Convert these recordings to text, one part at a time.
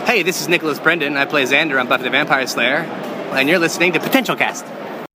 Hey, this is Nicholas Brendan. I play Xander on Buffy the Vampire Slayer, and you're listening to Potential Cast.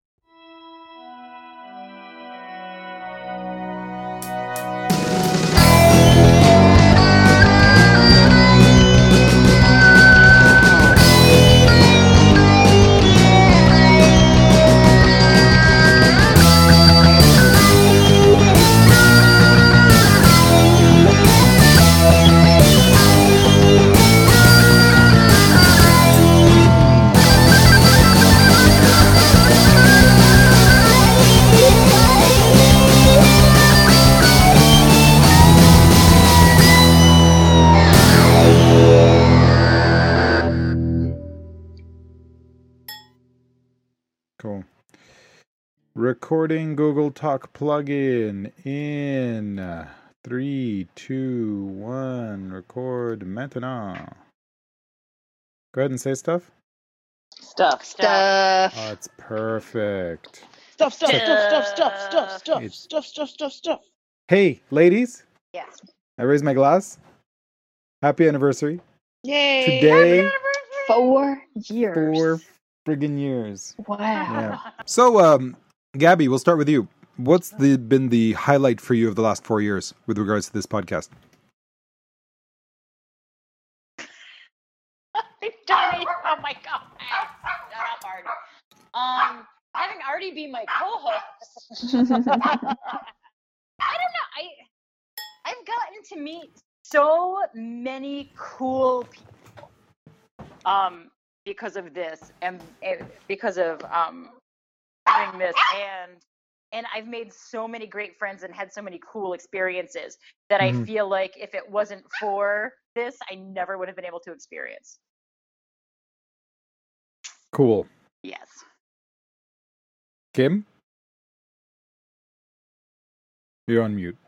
Cool. Recording Google Talk plugin in 3, 2, 1. Record maintenant. Go ahead and say stuff. Stuff. Oh, it's perfect. Stuff. Hey, ladies. Yes. I raise my glass. Happy anniversary. Yay. Today, 4 years. 4 friggin' years. Wow. Yeah. So, Gabby, we'll start with you. What's been the highlight for you of the last 4 years with regards to this podcast? Oh my god. Shut up, Artie. Having Artie be my co-host. I don't know. I've gotten to meet so many cool people. Because of this and because of doing this and I've made so many great friends and had so many cool experiences that I feel like if it wasn't for this, I never would have been able to experience. Cool. Yes. Kim? You're on mute.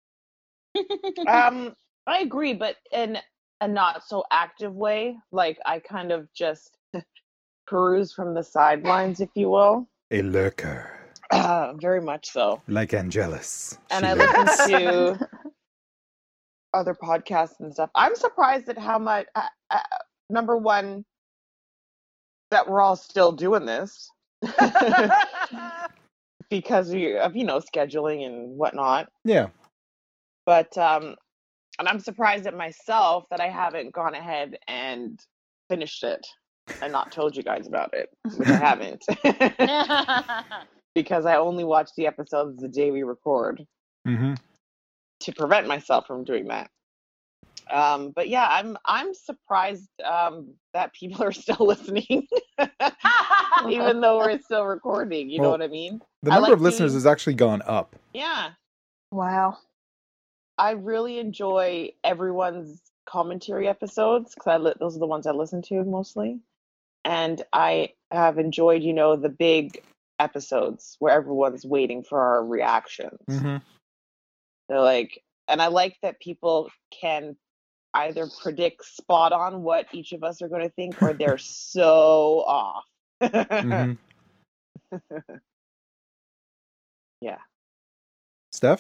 I agree, but in a not so active way. Like I kind of just peruse from the sidelines, if you will. A lurker. Very much so. Like Angelus. And I listen to other podcasts and stuff. I'm surprised at how much, number one, that we're all still doing this. Because of scheduling and whatnot. Yeah. But, and I'm surprised at myself that I haven't gone ahead and finished it and not told you guys about it, which I haven't. Because I only watch the episodes the day we record to prevent myself from doing that. But yeah, I'm surprised that people are still listening, even though we're still recording. You know what I mean? The number of listeners has actually gone up. Yeah. Wow. I really enjoy everyone's commentary episodes because those are the ones I listen to mostly. And I have enjoyed, the big episodes where everyone's waiting for our reactions. They're like, and I like that people can either predict spot on what each of us are going to think, or they're so off. Yeah. Steph?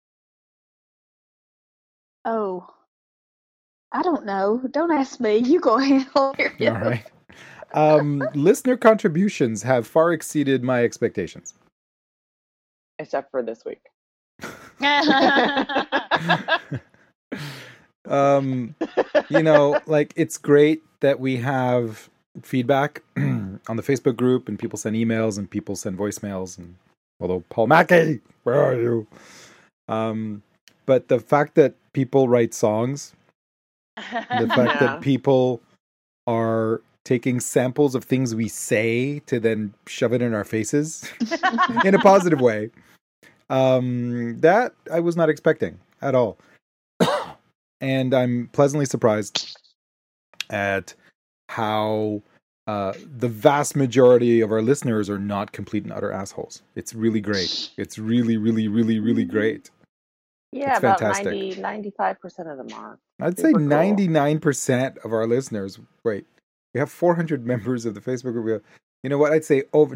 Oh, I don't know. Don't ask me. You go handle it. All right. Listener contributions have far exceeded my expectations. Except for this week. It's great that we have feedback on the Facebook group, and people send emails and people send voicemails. And although Paul Mackey, where are you? But the fact that people write songs, the fact that people are taking samples of things we say to then shove it in our faces in a positive way, that I was not expecting at all. And I'm pleasantly surprised at how the vast majority of our listeners are not complete and utter assholes. It's really great. It's really, really, really, really great. Yeah, it's about fantastic. 95% of them are. I'd say 99% of our listeners. Wait, we have 400 members of the Facebook group. You know what? I'd say over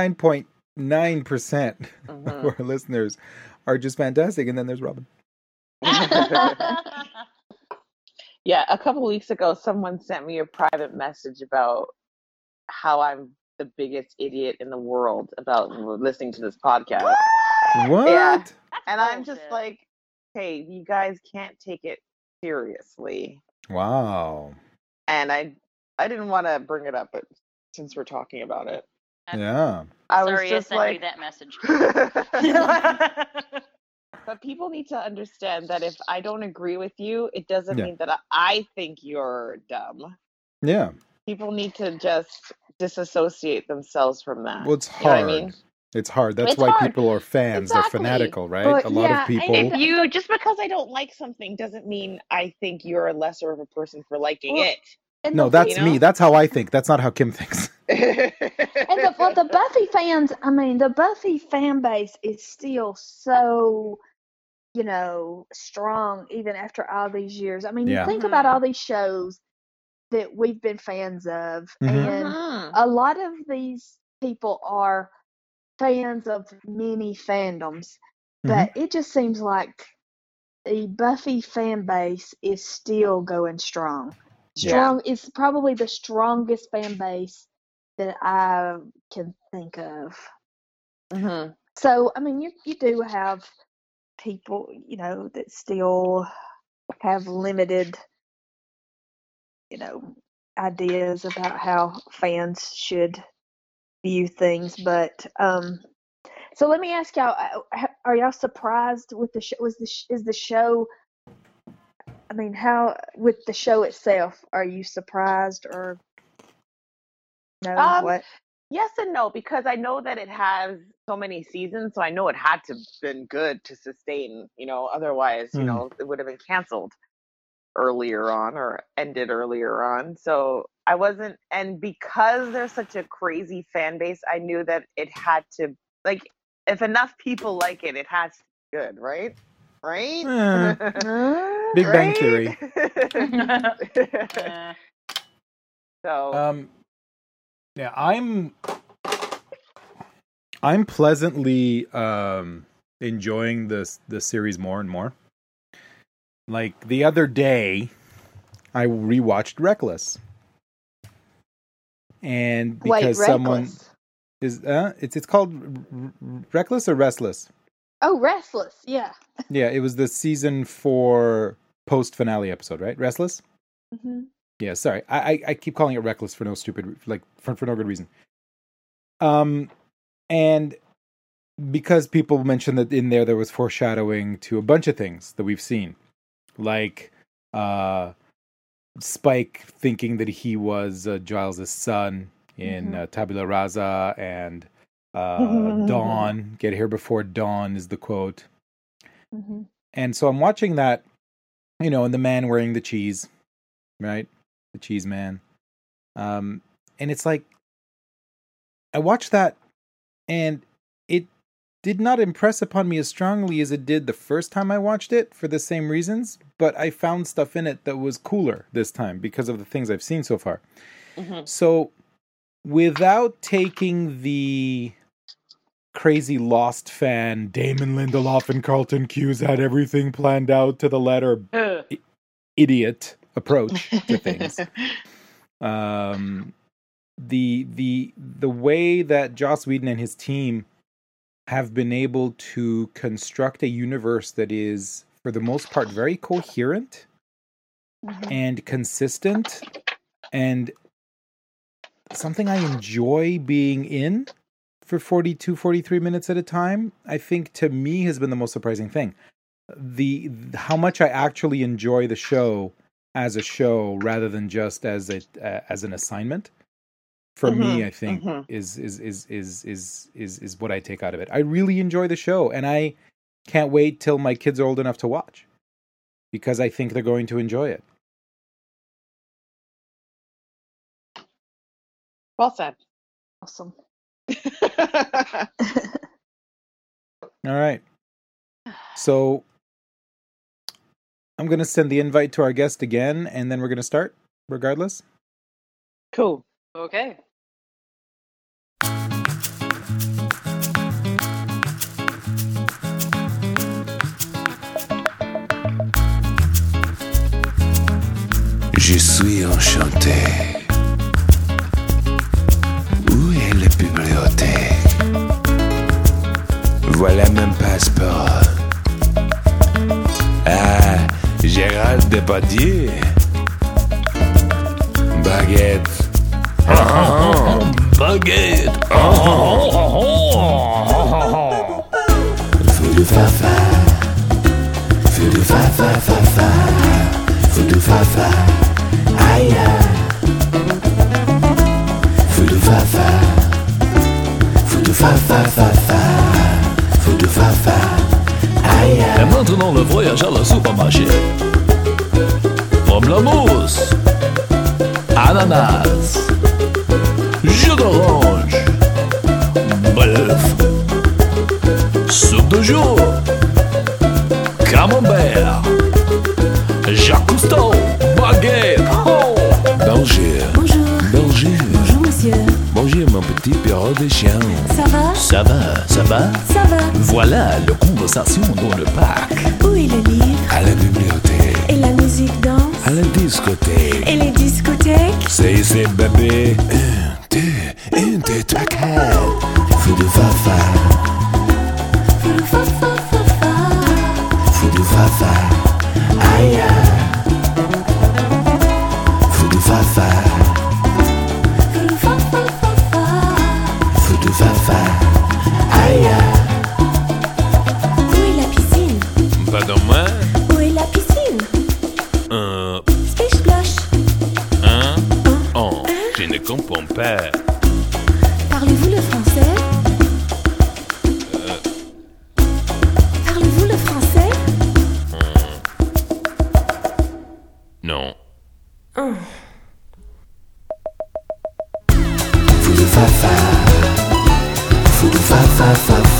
99.9% of our listeners are just fantastic. And then there's Robin. Yeah, a couple of weeks ago, someone sent me a private message about how I'm the biggest idiot in the world about listening to this podcast. What? Yeah. That's And I'm bullshit. just like, hey, you guys can't take it seriously. Wow. And I didn't want to bring it up, but since we're talking about it, Yeah. I was Sorry, just I sent like, you that message. But people need to understand that if I don't agree with you, it doesn't Yeah. mean that I think you're dumb. Yeah. People need to just disassociate themselves from that. Well, it's You know what I hard. mean? It's hard. That's It's why hard. people are fans. They're Exactly. fanatical, right? But a lot yeah, of people. If you just because I don't like something doesn't mean I think you're a lesser of a person for liking Well, it. and No, the that's you know? me. That's how I think. That's not how Kim thinks. And the Buffy fans, I mean, the Buffy fan base is still so, strong even after all these years. I mean, Yeah. you think about all these shows that we've been fans of, Mhm. and Mhm. a lot of these people are fans of many fandoms, but it just seems like the Buffy fan base is still going strong. Yeah. It's probably the strongest fan base that I can think of. Mhm. So, I mean, you do have people, that still have limited, ideas about how fans should view things. But so let me ask y'all: are y'all surprised with the show? Is the show? I mean, how with the show itself? Are you surprised or no? What? Yes and no, because I know that it has so many seasons, so I know it had to been good to sustain, otherwise, it would have been canceled earlier on or ended earlier on. So I wasn't, and because there's such a crazy fan base, I knew that it had to, like, if enough people like it, it has to be good, right? Right? Big Bang Theory. So Yeah, I'm pleasantly enjoying the series more and more. Like the other day, I rewatched Reckless, and because someone is it's called Reckless or Restless. Oh, Restless, yeah. Yeah, it was the season 4 post finale episode, right? Restless. Mm-hmm. Yeah, sorry, I keep calling it Reckless for no stupid for no good reason. And because people mentioned that in there was foreshadowing to a bunch of things that we've seen, like Spike thinking that he was Giles' son in Tabula Rasa, and Dawn, get here before dawn is the quote. Mm-hmm. And so I'm watching that, and the man wearing the cheese, right? The cheese man. And it's like, I watched that and it did not impress upon me as strongly as it did the first time I watched it for the same reasons, but I found stuff in it that was cooler this time because of the things I've seen so far. Mhm. So without taking the crazy Lost fan, Damon Lindelof and Carlton Cuse had everything planned out to the letter idiot approach to things. The way that Joss Whedon and his team have been able to construct a universe that is, for the most part, very coherent and consistent, and something I enjoy being in for 42, 43 minutes at a time, I think to me has been the most surprising thing. How much I actually enjoy the show as a show rather than just as an assignment. For me, I think is what I take out of it. I really enjoy the show, and I can't wait till my kids are old enough to watch, because I think they're going to enjoy it. Well said. Awesome. All right. So I'm going to send the invite to our guest again, and then we're going to start regardless. Cool. Okay. Je suis enchanté. Où est la bibliothèque? Voilà mon passeport. Ah, Gérald Depardieu. Baguette. Baguette. Foudou fafa. Foudou fafa fafa. Foudou fafa. Aïe. Foudou fafa. Foudou fafa fafa. Foudou fafa. Aïe. Et maintenant le voyage à la supermarché. Pamplemousse. Ananas. Jus d'orange. Bœuf. Soupe de jour. Camembert. Jacques Cousteau. Baguette. Oh. Bonjour. Bonjour. Bonjour. Bonjour, monsieur. Bonjour mon petit perro de chien. Ça va? Ça va, ça va? Ça va. Voilà la conversation dans le parc. Où est le livre? À la bibliothèque. Et la musique danse? À la discothèque. Et les discothèques? C'est ici bébé. Un, deux, trois, quatre. Foudou fafa. Foudou fa fa fa fa. Foudou fafa. Aïe. Foudou fafa. Foudou fa fa fa fa. Foudou fafa. Aïe. Où est la piscine? Pardon moi? Où est la piscine? Splish splash. Oh, je ne comprends pas. Parlez-vous le français? Parlez-vous le français? Non. Foudou fa fa. Foudou fafa fafa.